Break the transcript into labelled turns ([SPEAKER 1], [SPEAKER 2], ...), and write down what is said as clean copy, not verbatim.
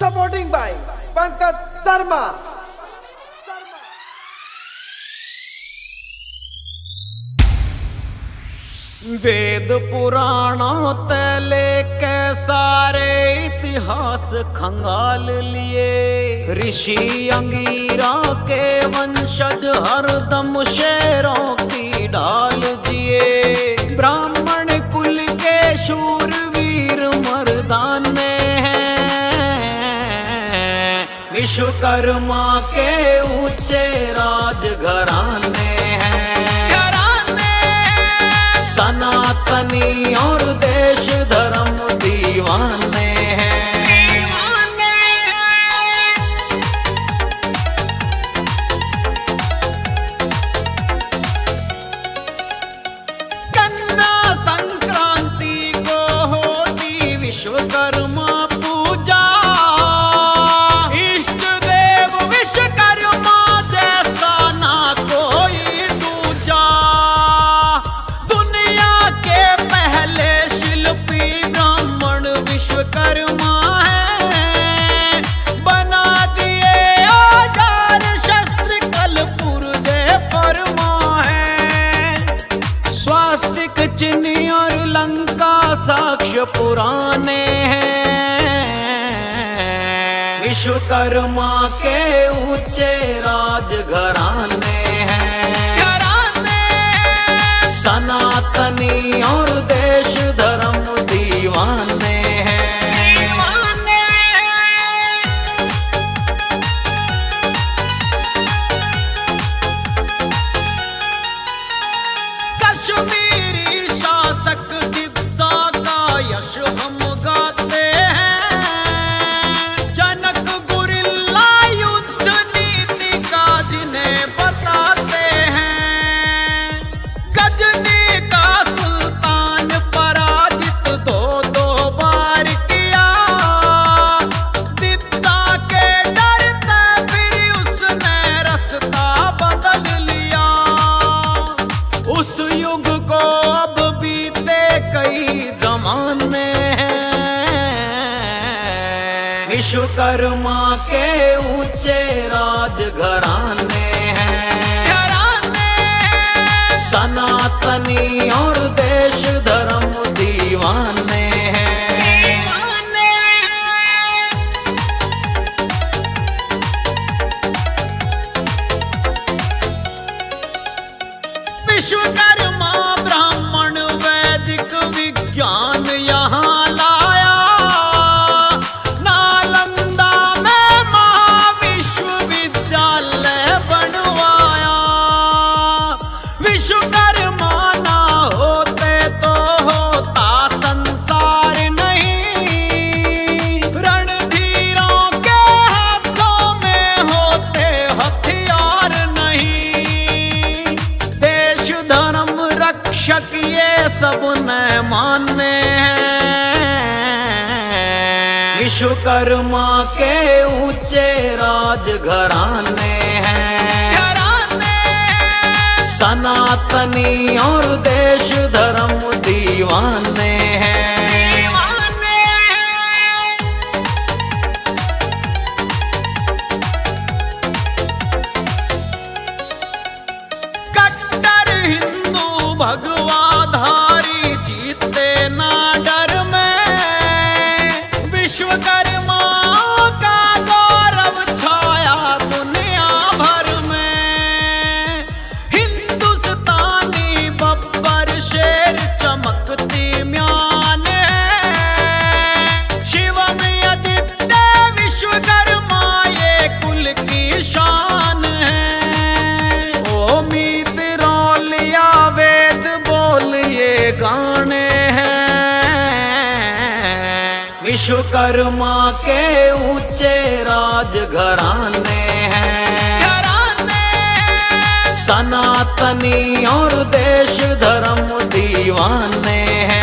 [SPEAKER 1] Supporting by Pankaj Sharma.
[SPEAKER 2] वेद पुराणों ते लेके सारे इतिहास खंगाल लिए। ऋषि अंगीरा के वंशज हरदम शेरों की ढाल जिए। ब्राह्मण कुल के शूरवीर मर्दाने हैं। विश्वकर्मा के ऊंचे राजघराने हैं। सनातनी और देश धर्म दीवाने हैं। कन्या संक्रांति को होती विश्वकर्मा पूजा। इष्ट देव विश्वकर्मा जैसा ना कोई दूजा। विश्वकर्मा है, बना दिए औजार शस्त्र कल पुर्जे फरमा है। स्वास्तिक चिन्ह और लंका साक्ष्य पुराने हैं। विश्वकर्मा के ऊंचे राजघराने हैं। सनातनी और देश धर्म दीवाने कश्मीरी शासक दिव्या का यश हम गाते हैं। जनक गुरिल्ला युद्ध नीति का जिन्हें बताते हैं। गजनी का सुल्तान पराजित दो बार किया। दिव्या के डरते फिर उसने रास्ता बदल लिया। उस युग को अब बीते कई जमाने हैं। विश्वकर्मा के ऊंचे राजघराने हैं। सनातनी और देश धर्म दीवाने हैं। विश्वकर्मा ब्राह्मण वैदिक विज्ञान यहाँ लाया। नालंदा में महाविश्वविद्यालय बनवाया। विश्वकर्मा ना होते तो होता संसार नहीं। रणधीरों के हाथों में होते हथियार नहीं। देश धर्म रक्षक ये सब न माने हैं। विश्वकर्मा के ऊंचे राजघराने हैं। सनातनी और देश धर्म दीवाने हैं। हिंदू भगवाधारी जीते ना डर में। विश्वकर्मा का गौरव छाया दुनिया भर में। हिंदुस्तानी बब्बर शेर चमकती म्यान है। शिवम आदित्य विश्वकर्मा ये कुल की शान है। वेद बोल ये गाने हैं। विश्वकर्मा के ऊंचे राजघराने हैं। सनातनी और देश धर्म दीवाने हैं।